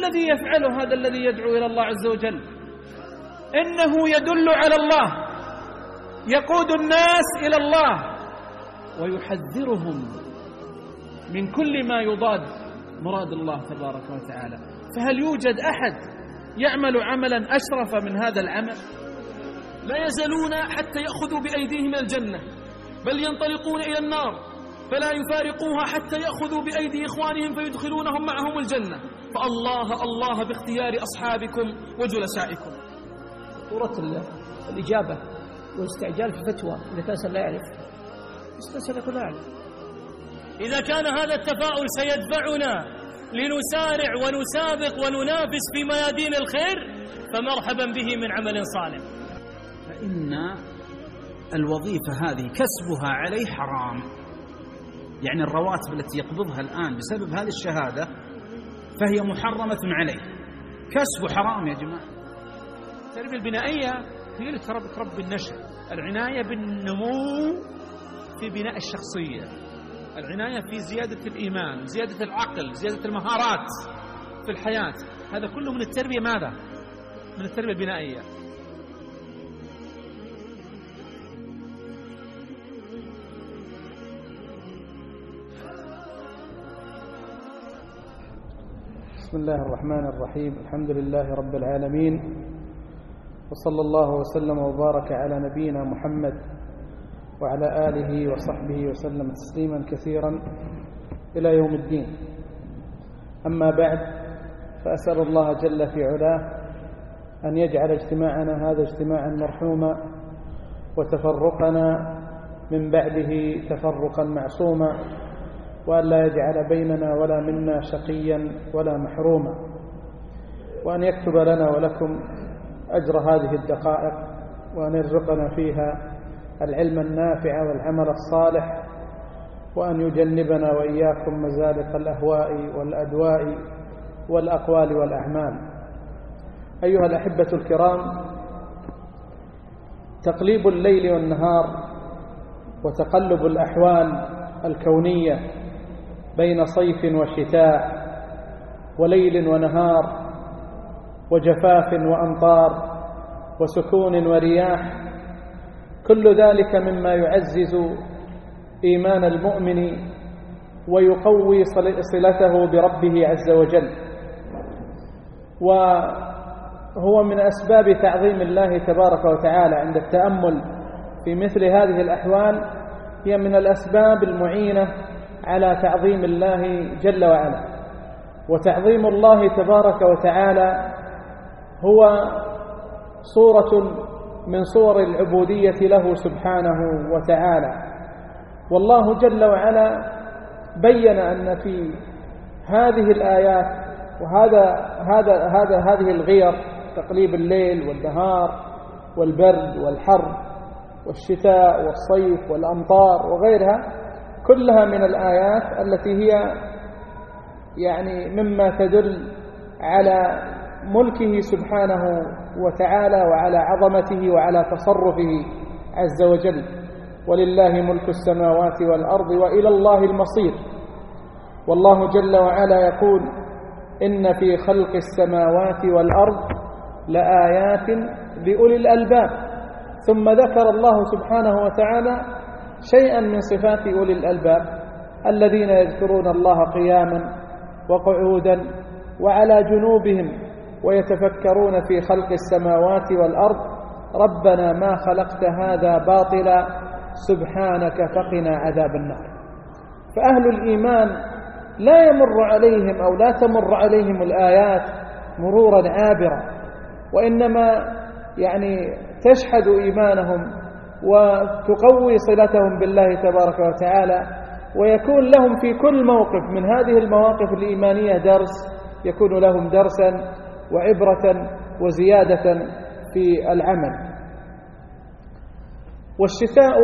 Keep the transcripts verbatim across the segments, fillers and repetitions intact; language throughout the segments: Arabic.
الذي يفعله هذا الذي يدعو إلى الله عز وجل؟ إنه يدل على الله، يقود الناس إلى الله، ويحذرهم من كل ما يضاد مراد الله تبارك وتعالى. فهل يوجد أحد يعمل عملا أشرف من هذا العمل؟ لا يزالون حتى يأخذوا بأيديهم الجنة، بل ينطلقون إلى النار فلا يفارقوها حتى يأخذوا بأيدي إخوانهم فيدخلونهم معهم الجنة. فالله الله باختيار أصحابكم وجلسائكم. صورة الإجابة والاستعجال في الفتوى إذا كان لا يعرف يستسأل يقول لا أعلم. إذا كان هذا التفاؤل سيدفعنا لنسارع ونسابق وننافس في ميادين الخير فمرحبا به من عمل صالح. فإن الوظيفة هذه كسبها عليه حرام، يعني الرواتب التي يقبضها الآن بسبب هذه الشهادة فهي محرمة عليه، كسب حرام يا جماعة. التربية البنائية هي اللي تربي النشء، العناية بالنمو في بناء الشخصية، العناية في زيادة الإيمان، زيادة العقل، زيادة المهارات في الحياة، هذا كله من التربية. ماذا؟ من التربية البنائية. بسم الله الرحمن الرحيم. الحمد لله رب العالمين، وصلى الله وسلم وبارك على نبينا محمد وعلى آله وصحبه وسلم تسليما كثيرا إلى يوم الدين. أما بعد، فأسأل الله جل في علاه أن يجعل اجتماعنا هذا اجتماعا مرحوما، وتفرقنا من بعده تفرقا معصوما، وأن لا يجعل بيننا ولا منا شقيا ولا محروما، وأن يكتب لنا ولكم أجر هذه الدقائق، وأن يرزقنا فيها العلم النافع والعمل الصالح، وأن يجنبنا وإياكم مزالق الأهواء والأدواء والأقوال والأعمال. أيها الأحبة الكرام، تقليب الليل والنهار وتقلب الأحوال الكونية بين صيف وشتاء وليل ونهار وجفاف وأمطار وسكون ورياح، كل ذلك مما يعزز إيمان المؤمن ويقوي صلته بربه عز وجل، وهو من أسباب تعظيم الله تبارك وتعالى. عند التأمل في مثل هذه الأحوال هي من الأسباب المعينة على تعظيم الله جل وعلا. وتعظيم الله تبارك وتعالى هو صورة من صور العبودية له سبحانه وتعالى. والله جل وعلا بين أن في هذه الآيات وهذا هذا هذا هذه الغير، تقليب الليل والنهار والبرد والحر والشتاء والصيف والأمطار وغيرها، كلها من الآيات التي هي يعني مما تدل على ملكه سبحانه وتعالى وعلى عظمته وعلى تصرفه عز وجل. ولله ملك السماوات والأرض وإلى الله المصير. والله جل وعلا يقول: إن في خلق السماوات والأرض لآيات لأولي الألباب. ثم ذكر الله سبحانه وتعالى شيئا من صفات أولي الألباب الذين يذكرون الله قياما وقعودا وعلى جنوبهم ويتفكرون في خلق السماوات والأرض ربنا ما خلقت هذا باطلا سبحانك فقنا عذاب النار. فأهل الإيمان لا يمر عليهم أو لا تمر عليهم الآيات مرورا عابرا، وإنما يعني تشحذ إيمانهم وتقوي صلتهم بالله تبارك وتعالى، ويكون لهم في كل موقف من هذه المواقف الإيمانية درس، يكون لهم درسا وعبرة وزيادة في العمل. والشتاء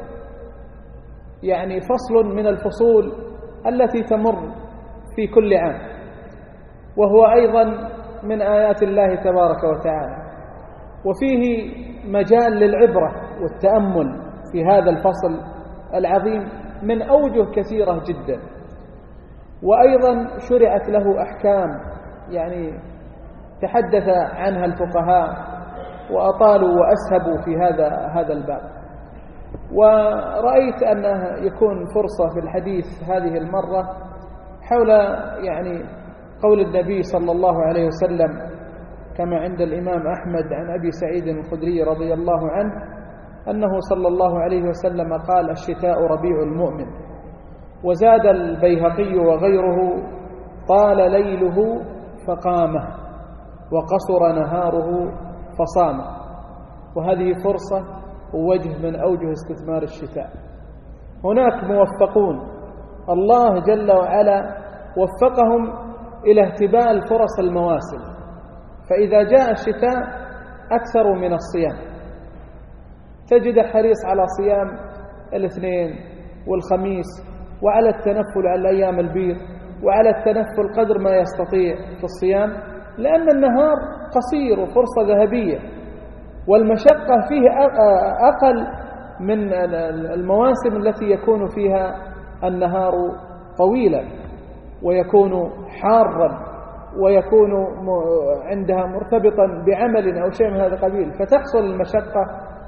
يعني فصل من الفصول التي تمر في كل عام، وهو أيضا من آيات الله تبارك وتعالى، وفيه مجال للعبرة والتأمل في هذا الفصل العظيم من أوجه كثيرة جدا. وأيضا شرعت له أحكام يعني تحدث عنها الفقهاء وأطالوا وأسهبوا في هذا هذا الباب، ورأيت أنه يكون فرصة في الحديث هذه المرة حول يعني قول النبي صلى الله عليه وسلم كما عند الإمام أحمد عن أبي سعيد الخدري رضي الله عنه أنه صلى الله عليه وسلم قال: الشتاء ربيع المؤمن. وزاد البيهقي وغيره: طال ليله فقامه وقصر نهاره فصامه. وهذه فرصة ووجه من أوجه استثمار الشتاء. هناك موفقون الله جل وعلا وفقهم إلى اهتبال فرص المواسم، فإذا جاء الشتاء أكثر من الصيام، تجد حريص على صيام الاثنين والخميس وعلى التنفل على الأيام البيض وعلى التنفل قدر ما يستطيع في الصيام، لأن النهار قصير وفرصة ذهبية، والمشقة فيه أقل من المواسم التي يكون فيها النهار طويلا ويكون حارا ويكون عندها مرتبطا بعمل أو شيء من هذا القبيل، فتحصل المشقة.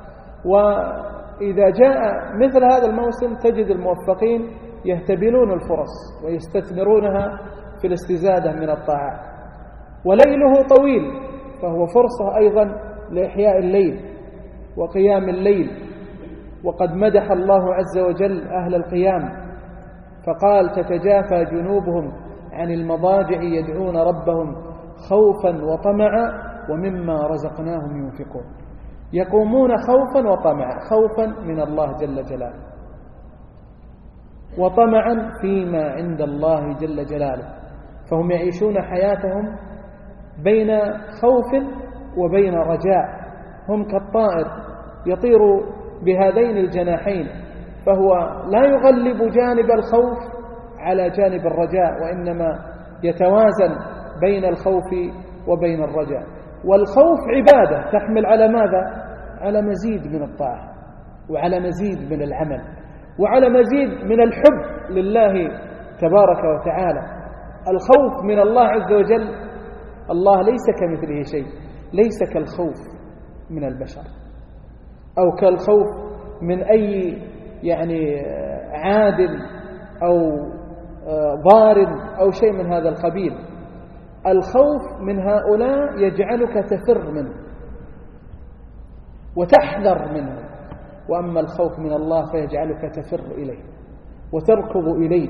وإذا جاء مثل هذا الموسم تجد الموفقين يهتبلون الفرص ويستثمرونها في الاستزادة من الطاعات. وليله طويل، فهو فرصة أيضا لإحياء الليل وقيام الليل، وقد مدح الله عز وجل أهل القيام فقال: تتجافى جنوبهم عن المضاجع يدعون ربهم خوفا وطمعا ومما رزقناهم ينفقون. يقومون خوفا وطمعا، خوفا من الله جل جلاله، وطمعا فيما عند الله جل جلاله، فهم يعيشون حياتهم بين خوف وبين رجاء. هم كالطائر يطير بهذين الجناحين، فهو لا يغلب جانب الخوف على جانب الرجاء، وإنما يتوازن بين الخوف وبين الرجاء. والخوف عبادة تحمل على ماذا؟ على مزيد من الطاعة وعلى مزيد من العمل وعلى مزيد من الحب لله تبارك وتعالى. الخوف من الله عز وجل، الله ليس كمثله شيء، ليس كالخوف من البشر أو كالخوف من أي يعني عادل أو ضار أو شيء من هذا القبيل. الخوف من هؤلاء يجعلك تفر منه وتحذر منه، وأما الخوف من الله فيجعلك تفر إليه وتركض إليه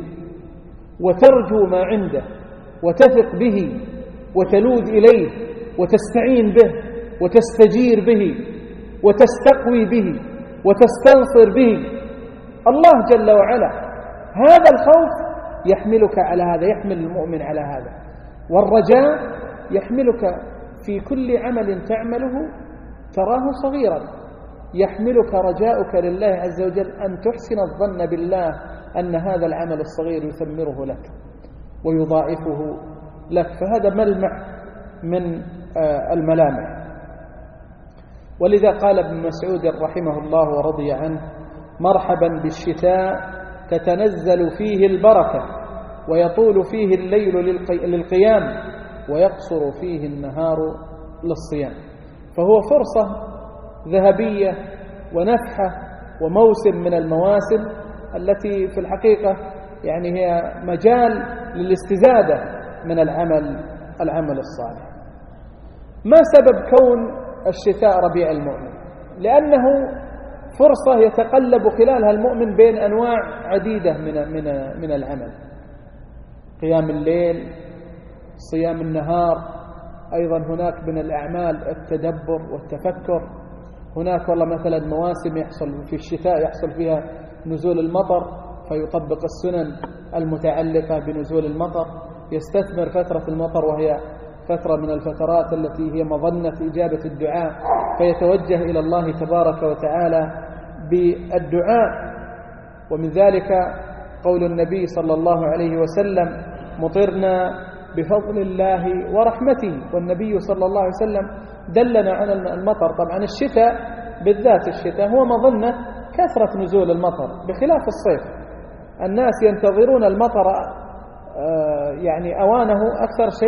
وترجو ما عنده وتثق به وتلوذ إليه وتستعين به وتستجير به وتستقوي به وتستنصر به الله جل وعلا. هذا الخوف يحملك على هذا، يحمل المؤمن على هذا. والرجاء يحملك في كل عمل تعمله تراه صغيرا، يحملك رجاؤك لله عز وجل أن تحسن الظن بالله أن هذا العمل الصغير يثمره لك ويضاعفه لك، فهذا ملمح من الملامح. ولذا قال ابن مسعود رحمه الله ورضي عنه: مرحبا بالشتاء تتنزل فيه البركة ويطول فيه الليل للقيام ويقصر فيه النهار للصيام. فهو فرصة ذهبية ونفحة وموسم من المواسم التي في الحقيقة يعني هي مجال للاستزادة من العمل العمل الصالح. ما سبب كون الشتاء ربيع المؤمن؟ لأنه فرصة يتقلب خلالها المؤمن بين أنواع عديدة من من من العمل: قيام الليل، صيام النهار، أيضا هناك من الأعمال التدبر والتفكر. هناك والله مثلا مواسم يحصل في الشتاء يحصل فيها نزول المطر فيطبق السنن المتعلقة بنزول المطر، يستثمر فترة المطر وهي فترة من الفترات التي هي مظنة إجابة الدعاء، فيتوجه إلى الله تبارك وتعالى بالدعاء. ومن ذلك قول النبي صلى الله عليه وسلم: مطرنا بفضل الله ورحمته. والنبي صلى الله عليه وسلم دلنا على المطر. طبعا الشتاء بالذات الشتاء هو مظنة كثرة نزول المطر بخلاف الصيف، الناس ينتظرون المطر يعني أوانه أكثر شيء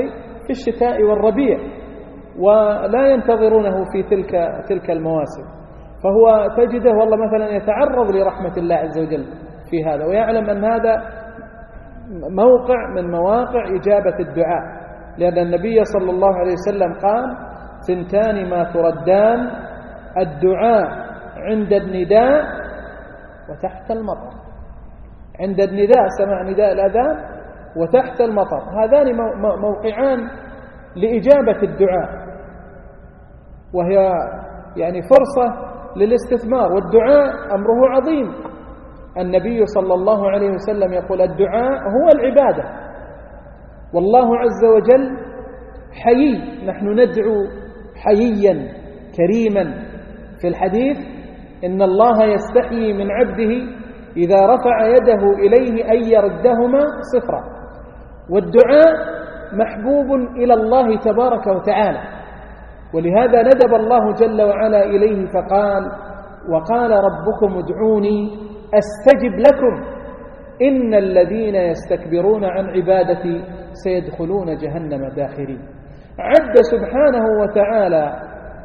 في الشتاء والربيع، ولا ينتظرونه في تلك تلك المواسم. فهو تجده والله مثلا يتعرض لرحمة الله عز وجل في هذا، ويعلم أن هذا موقع من مواقع إجابة الدعاء، لأن النبي صلى الله عليه وسلم قال: ثنتان ما تردان، الدعاء عند النداء وتحت المطر. عند النداء، سمع نداء الأذان، وتحت المطر، هذان موقعان لإجابة الدعاء، وهي يعني فرصة للاستثمار. والدعاء أمره عظيم. النبي صلى الله عليه وسلم يقول: الدعاء هو العبادة، والله عز وجل حيي، نحن ندعو حييا كريما. في الحديث: إن الله يستحيي من عبده إذا رفع يده إليه أن يردهما صفرا. والدعاء محبوب إلى الله تبارك وتعالى، ولهذا ندب الله جل وعلا إليه فقال: وقال ربكم ادعوني أستجب لكم إن الذين يستكبرون عن عبادتي سيدخلون جهنم داخرين. عد سبحانه وتعالى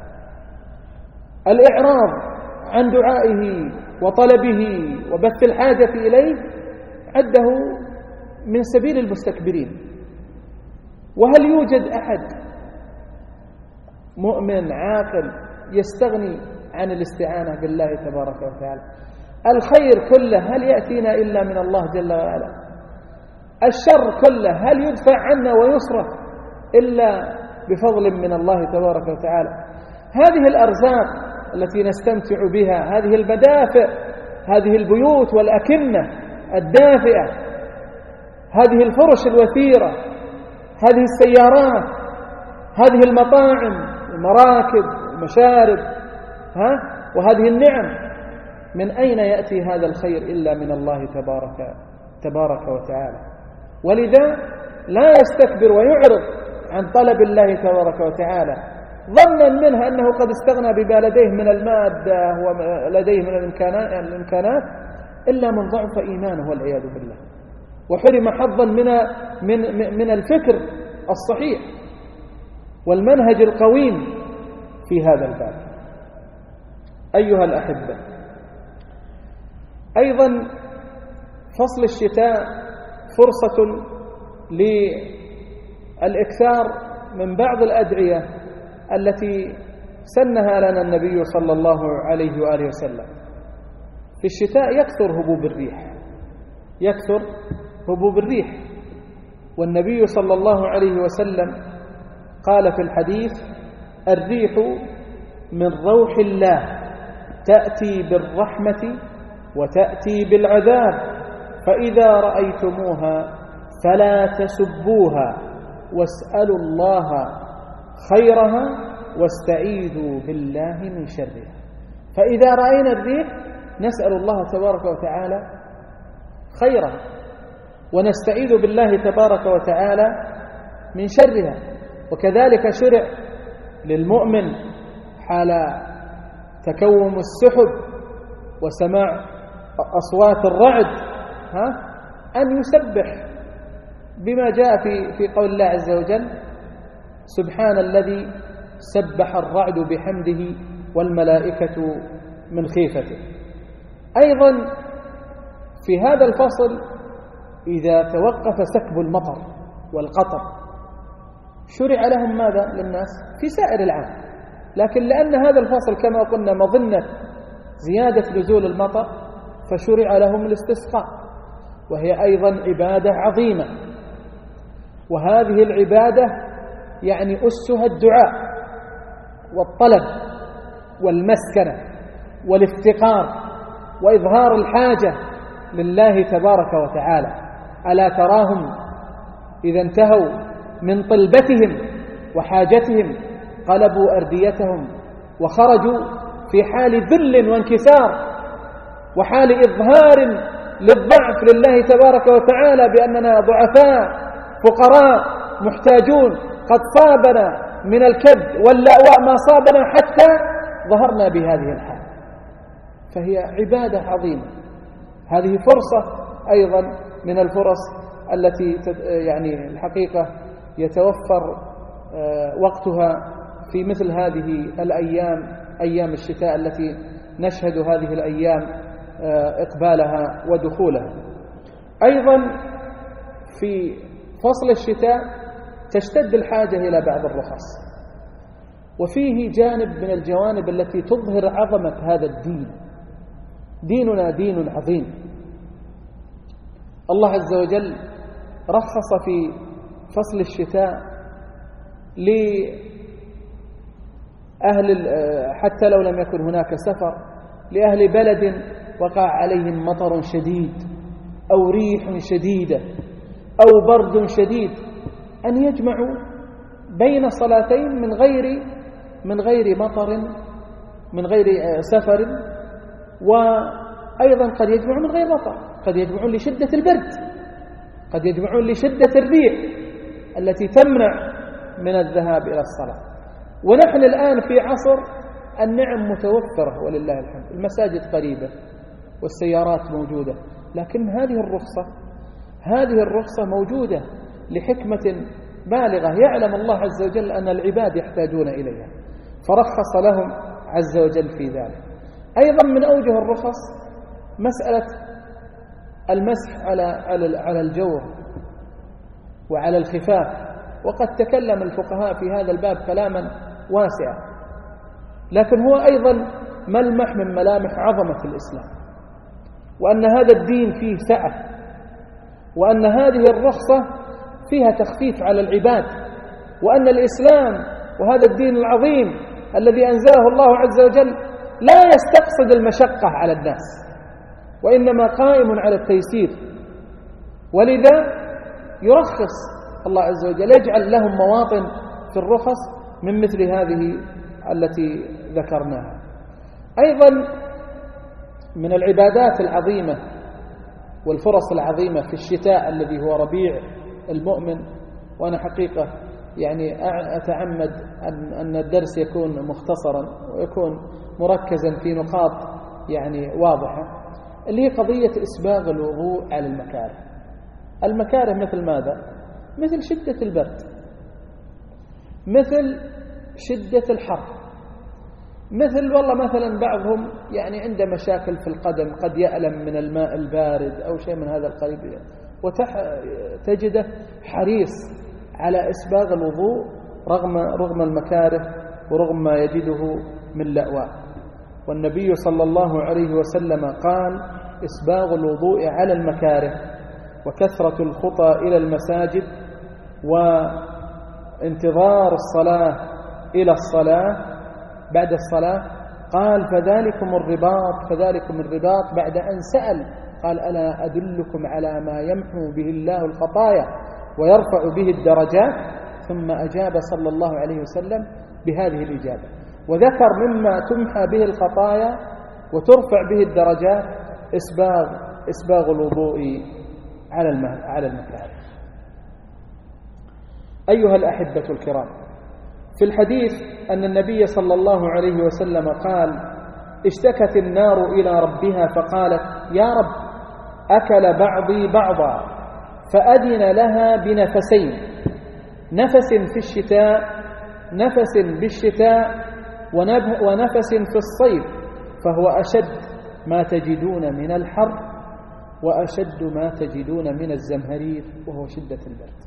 الإعراض عن دعائه وطلبه وبث الحاجة إليه، عده من سبيل المستكبرين. وهل يوجد أحد مؤمن عاقل يستغني عن الاستعانة بالله تبارك وتعالى؟ الخير كله هل يأتينا إلا من الله جل وعلا؟ الشر كله هل يدفع عنا ويصرف إلا بفضل من الله تبارك وتعالى؟ هذه الأرزاق التي نستمتع بها، هذه المدافع، هذه البيوت والأكنة الدافئة، هذه الفرش الوثيرة، هذه السيارات، هذه المطاعم، المراكب، المشارب، ها؟ وهذه النعم، من أين يأتي هذا الخير إلا من الله تبارك تبارك وتعالى؟ ولذا لا يستكبر ويعرض عن طلب الله تبارك وتعالى ظنا منه أنه قد استغنى بما لديه من المادة ولديه من الإمكانات، إلا من ضعف إيمانه والعياذ بالله، وحرم حظا من من من الفكر الصحيح والمنهج القويم في هذا الباب. أيها الأحبة، أيضا فصل الشتاء فرصة للإكثار من بعض الأدعية التي سنها لنا النبي صلى الله عليه وآله وسلم. في الشتاء يكثر هبوب الريح، يكثر هبوب الريح، والنبي صلى الله عليه وسلم قال في الحديث: الريح من روح الله تأتي بالرحمة وتأتي بالعذاب، فإذا رأيتموها فلا تسبوها واسألوا الله خيرها واستعيذوا بالله من شرها. فإذا رأينا الريح نسأل الله تبارك وتعالى خيرها ونستعيذ بالله تبارك وتعالى من شرها. وكذلك شرع للمؤمن حال تكوم السحب وسماع أصوات الرعد ها أن يسبح بما جاء في في قول الله عز وجل: سبحان الذي سبح الرعد بحمده والملائكة من خيفته. أيضا في هذا الفصل إذا توقف سكب المطر والقطر شرع لهم ماذا للناس في سائر العام، لكن لأن هذا الفصل كما قلنا مظنة زيادة نزول المطر فشرع لهم الاستسقاء، وهي أيضا عبادة عظيمة. وهذه العبادة يعني أسها الدعاء والطلب والمسكنة والافتقار وإظهار الحاجة لله تبارك وتعالى. ألا تراهم إذا انتهوا من طلبتهم وحاجتهم قلبوا أرديتهم وخرجوا في حال ذل وانكسار وحال إظهار للضعف لله تبارك وتعالى بأننا ضعفاء فقراء محتاجون، قد صابنا من الكد واللأواء ما صابنا حتى ظهرنا بهذه الحال. فهي عبادة عظيمة. هذه فرصة أيضا من الفرص التي يعني الحقيقة يتوفر وقتها في مثل هذه الأيام، أيام الشتاء التي نشهد هذه الأيام إقبالها ودخولها. أيضا في فصل الشتاء تشتد الحاجة إلى بعض الرخص، وفيه جانب من الجوانب التي تظهر عظمة هذا الدين. ديننا دين عظيم. الله عز وجل رخص في فصل الشتاء لأهل، حتى لو لم يكن هناك سفر، لأهل بلد وقع عليهم مطر شديد أو ريح شديدة أو برد شديد أن يجمعوا بين صلاتين من غير من غير مطر، من غير سفر، وأيضا قد يجمعوا من غير مطر، قد يجمعون لشدة البرد، قد يجمعون لشدة الريح التي تمنع من الذهاب إلى الصلاة. ونحن الآن في عصر النعم متوفرة ولله الحمد، المساجد قريبة والسيارات موجودة، لكن هذه الرخصة هذه الرخصة موجودة لحكمة بالغة يعلم الله عز وجل أن العباد يحتاجون إليها، فرخص لهم عز وجل في ذلك. أيضا من أوجه الرخص مسألة المسح على على الجور وعلى الخفاف، وقد تكلم الفقهاء في هذا الباب كلاما واسعا، لكن هو أيضا ملمح من ملامح عظمة الإسلام، وأن هذا الدين فيه سعة، وأن هذه الرخصة فيها تخفيف على العباد، وأن الإسلام وهذا الدين العظيم الذي أنزله الله عز وجل لا يستقصد المشقة على الناس، وإنما قائم على التيسير. ولذا يرخص الله عز وجل، يجعل لهم مواطن في الرخص من مثل هذه التي ذكرناها. أيضا من العبادات العظيمة والفرص العظيمة في الشتاء الذي هو ربيع المؤمن، وأنا حقيقة يعني أتعمد أن أن الدرس يكون مختصرا ويكون مركزا في نقاط يعني واضحة، اللي هي قضية إسباغ الوضوء على المكاره. المكاره مثل ماذا؟ مثل شدة البرد، مثل شدة الحر، مثل والله مثلا بعضهم يعني عنده مشاكل في القدم، قد يألم من الماء البارد أو شيء من هذا القريب، وتجده حريص على إسباغ الوضوء رغم رغم المكاره ورغم ما يجده من لأواء. والنبي صلى الله عليه وسلم قال: إسباغ الوضوء على المكاره، وكثرة الخطى إلى المساجد، وانتظار الصلاة إلى الصلاة بعد الصلاة. قال: فذلكم الرباط فذلكم الرباط بعد أن سأل قال: ألا أدلكم على ما يمحو به الله الخطايا ويرفع به الدرجات؟ ثم أجاب صلى الله عليه وسلم بهذه الإجابة، وذكر مما تمحى به الخطايا وترفع به الدرجات إسباغ إسباغ الوضوء على على المكاره. أيها الأحبة الكرام، في الحديث أن النبي صلى الله عليه وسلم قال: اشتكت النار إلى ربها فقالت: يا رب، أكل بعضي بعضا، فأذن لها بنفسين، نفس في الشتاء نفس بالشتاء ونفس في الصيف، فهو أشد ما تجدون من الحر وأشد ما تجدون من الزمهرير، وهو شدة البرد.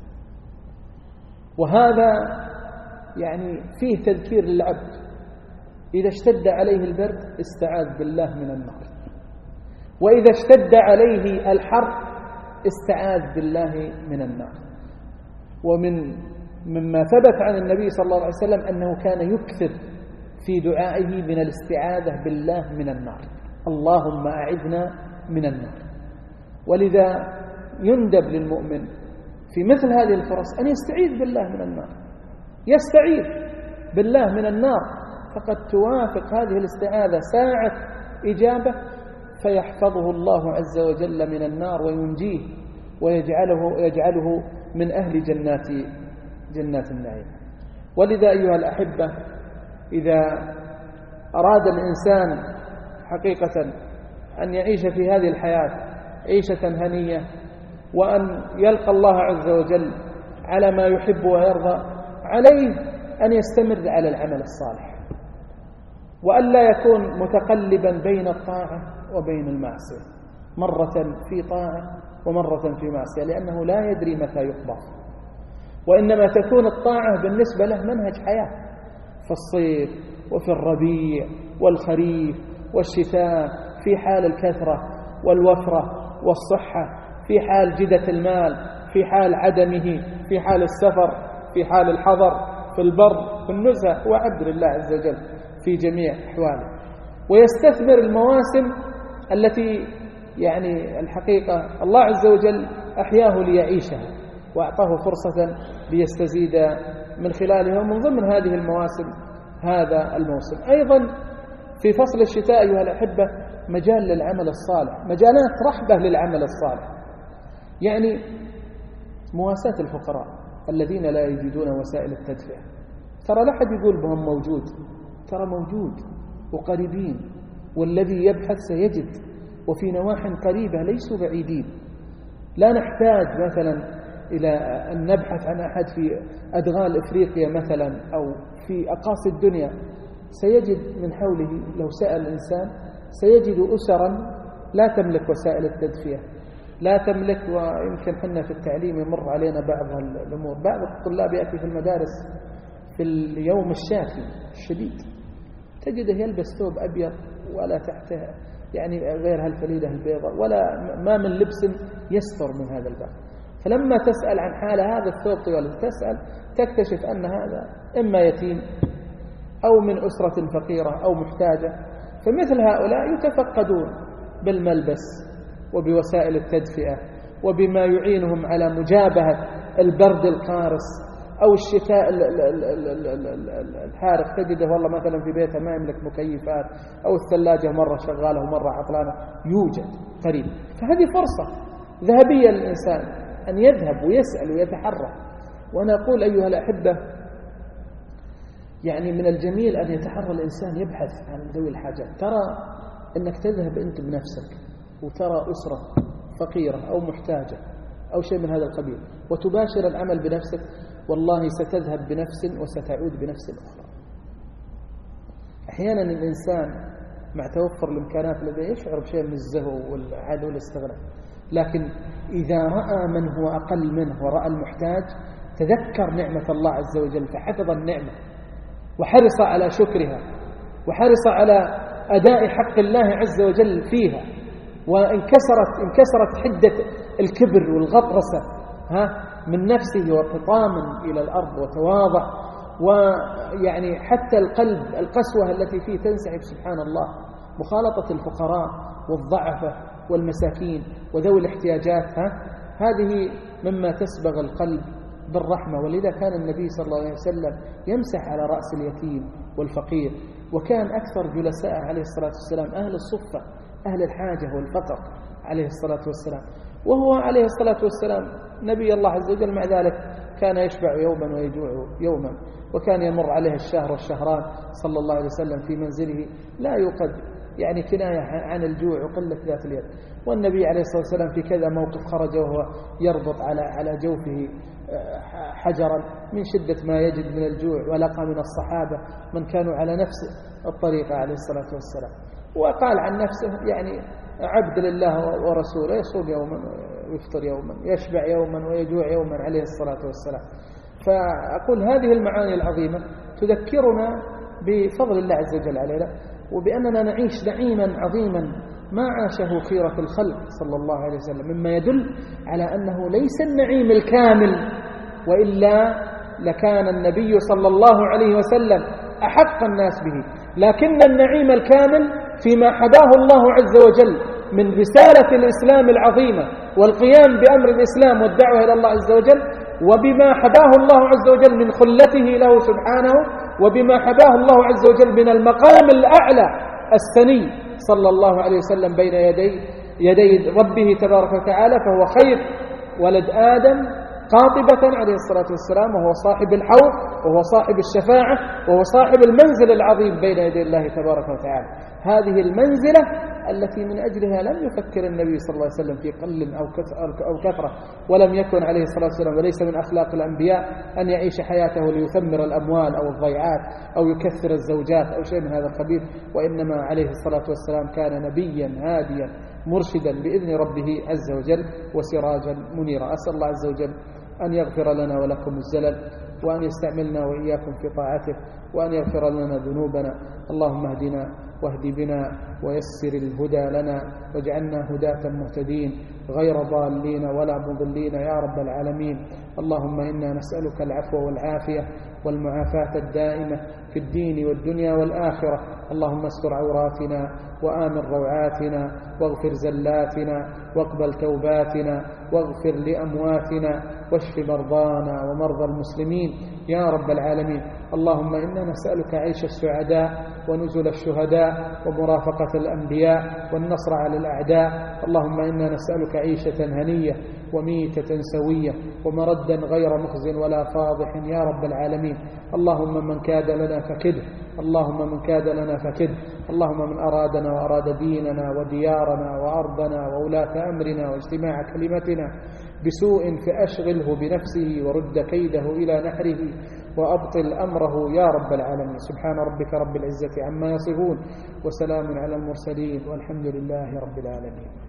وهذا يعني فيه تذكير للعبد، إذا اشتد عليه البرد استعاذ بالله من النار، وإذا اشتد عليه الحر استعاذ بالله من النار. ومن مما ثبت عن النبي صلى الله عليه وسلم أنه كان يكثر في دعائه من الاستعاذة بالله من النار، اللهم أعذنا من النار. ولذا يندب للمؤمن في مثل هذه الفرص أن يستعيذ بالله من النار، يستعيذ بالله من النار، فقد توافق هذه الاستعاذة ساعة إجابة فيحفظه الله عز وجل من النار وينجيه ويجعله يجعله من أهل جنات جنات النعيم. ولذا أيها الأحبة، إذا أراد الإنسان حقيقة أن يعيش في هذه الحياة عيشة هنية، وأن يلقى الله عز وجل على ما يحب ويرضى، عليه أن يستمر على العمل الصالح، وأن لا يكون متقلبا بين الطاعة وبين المعصية، مرة في طاعة ومرة في معصية، لأنه لا يدري متى يقبض. وإنما تكون الطاعة بالنسبة له منهج حياة في الصيف وفي الربيع والخريف والشتاء، في حال الكثرة والوفرة والصحة، في حال جدة المال، في حال عدمه، في حال السفر، في حال الحضر، في البر، في النزهة، وعبد لله عز وجل في جميع أحواله. ويستثمر المواسم التي يعني الحقيقة الله عز وجل أحياه ليعيشها وأعطاه فرصة ليستزيد من خلالها، ومن ضمن هذه المواسم هذا الموسم. أيضا في فصل الشتاء أيها الأحبة مجال للعمل الصالح، مجالات رحبة للعمل الصالح، يعني مواساة الفقراء الذين لا يجدون وسائل التدفئة. ترى لا أحد يقول بهم موجود، ترى موجود وقريبين، والذي يبحث سيجد، وفي نواح قريبة ليسوا بعيدين. لا نحتاج مثلا إلى أن نبحث عن أحد في أدغال إفريقيا مثلا أو في أقاصي الدنيا، سيجد من حوله لو سأل الإنسان سيجد أسرا لا تملك وسائل التدفئة، لا تملك. ويمكن حنا في التعليم يمر علينا بعض الأمور، بعض الطلاب يأتي في المدارس في اليوم الشاتي الشديد تجده يلبس ثوب أبيض ولا تحته يعني غير هالفليدة البيضاء، ولا ما من لبس يستر من هذا الباب. فلما تسأل عن حال هذا الثوب طوال تسأل تكتشف أن هذا إما يتيم أو من أسرة فقيرة أو محتاجة. فمثل هؤلاء يتفقدون بالملبس وبوسائل التدفئة وبما يعينهم على مجابهة البرد القارس أو الشتاء الحارق. تجده والله مثلا في بيته ما يملك مكيفات، أو الثلاجة مرة شغالة ومرة عطلانة، يوجد قريب. فهذه فرصة ذهبية للإنسان أن يذهب ويسأل ويتحرك. وأنا أقول أيها الأحبة يعني من الجميل أن يتحرى الإنسان يبحث عن ذوي الحاجات. ترى أنك تذهب أنت بنفسك وترى أسرة فقيرة أو محتاجة أو شيء من هذا القبيل وتباشر العمل بنفسك، والله ستذهب بنفس وستعود بنفس أخرى. أحيانا الإنسان مع توفر الإمكانات لديه يشعر بشيء من الزهو والعدو والاستغناء، لكن إذا رأى من هو أقل منه ورأى المحتاج تذكر نعمة الله عز وجل فحفظ النعمة وحرص على شكرها وحرص على أداء حق الله عز وجل فيها، وانكسرت انكسرت حدة الكبر والغطرسة ها من نفسه وقطام إلى الأرض وتواضع، ويعني حتى القلب القسوة التي فيه تنسحب. سبحان الله، مخالطة الفقراء والضعفة والمساكين وذوي الاحتياجات ها هذه مما تسبغ القلب بالرحمة. ولذا كان النبي صلى الله عليه وسلم يمسح على رأس اليتيم والفقير، وكان أكثر جلساء عليه الصلاة والسلام أهل الصفة أهل الحاجة والفقر عليه الصلاة والسلام. وهو عليه الصلاة والسلام نبي الله عز وجل، مع ذلك كان يشبع يوما ويجوع يوما، وكان يمر عليه الشهر والشهران صلى الله عليه وسلم في منزله لا يوقد يعني كناية عن الجوع وقلة ذات اليد. والنبي عليه الصلاة والسلام في كذا موقف خرج وهو يربط على على جوفه حجرا من شدة ما يجد من الجوع، ولقى من الصحابة من كانوا على نفس الطريقة عليه الصلاة والسلام، وقال عن نفسه يعني عبد لله ورسوله، يصوم يوما ويفطر يوما، يشبع يوما ويجوع يوما عليه الصلاة والسلام. فأقول هذه المعاني العظيمة تذكرنا بفضل الله عز وجل علينا، وبأننا نعيش نعيما عظيما ما عاشه خيرة الخلق صلى الله عليه وسلم، مما يدل على أنه ليس النعيم الكامل، وإلا لكان النبي صلى الله عليه وسلم أحق الناس به، لكن النعيم الكامل فيما حباه الله عز وجل من رسالة الإسلام العظيمة والقيام بأمر الإسلام والدعوة إلى الله عز وجل، وبما حباه الله عز وجل من خلته له سبحانه، وبما حباه الله عز وجل من المقام الأعلى السني صلى الله عليه وسلم بين يدي يدي ربه تبارك وتعالى. فهو خير ولد آدم قاطبة عليه الصلاة والسلام، وهو صاحب الحوض، وهو صاحب الشفاعة، وهو صاحب المنزل العظيم بين يدي الله تبارك وتعالى. هذه المنزلة التي من أجلها لم يفكر النبي صلى الله عليه وسلم في قل أو كثرة، ولم يكن عليه الصلاة والسلام، وليس من أخلاق الأنبياء أن يعيش حياته ليثمر الأموال أو الضيعات أو يكثر الزوجات أو شيء من هذا القبيل، وإنما عليه الصلاة والسلام كان نبيا هاديا مرشدا بإذن ربه عز وجل وسراجا منيرا. أسأل الله عز وجل أن يغفر لنا ولكم الزلل، وأن يستعملنا وإياكم في طاعته، وأن يغفر لنا ذنوبنا. اللهم اهدنا واهد بنا ويسر الهدى لنا، واجعلنا هداة مهتدين غير ضالين ولا مضلين يا رب العالمين. اللهم إنا نسألك العفو والعافية والمعافاة الدائمة في الدين والدنيا والآخرة. اللهم استر عوراتنا وآمن روعاتنا واغفر زلاتنا واقبل توباتنا واغفر لأمواتنا واشف مرضانا ومرضى المسلمين يا رب العالمين. اللهم إنا نسألك عيش السعداء ونزل الشهداء ومرافقة الأنبياء والنصر على الأعداء. اللهم إنا نسألك عيشة هنية وميتة سوية ومردا غير مخز ولا فاضح يا رب العالمين. اللهم من كاد لنا فكده، اللهم من كاد لنا فكده، اللهم من أرادنا وأراد ديننا وديارنا وأرضنا وولاة أمرنا واجتماع كلمتنا بسوء فأشغله بنفسه ورد كيده إلى نحره وأبطل أمره يا رب العالمين. سبحان ربك رب العزة عما يصفون وسلام على المرسلين والحمد لله رب العالمين.